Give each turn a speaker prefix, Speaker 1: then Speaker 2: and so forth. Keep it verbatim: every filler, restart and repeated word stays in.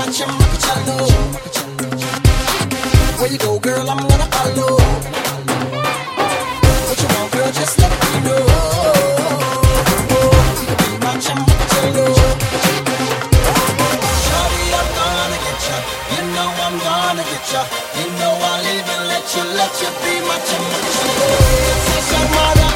Speaker 1: chamacacello. Where you go, girl, I'm gonna follow. What you want, girl, just let me know. You can be my chamacacello. Shawty, I'm gonna get ya. You know I'm gonna get ya. You know I'll even let you, let you be my chamacacello.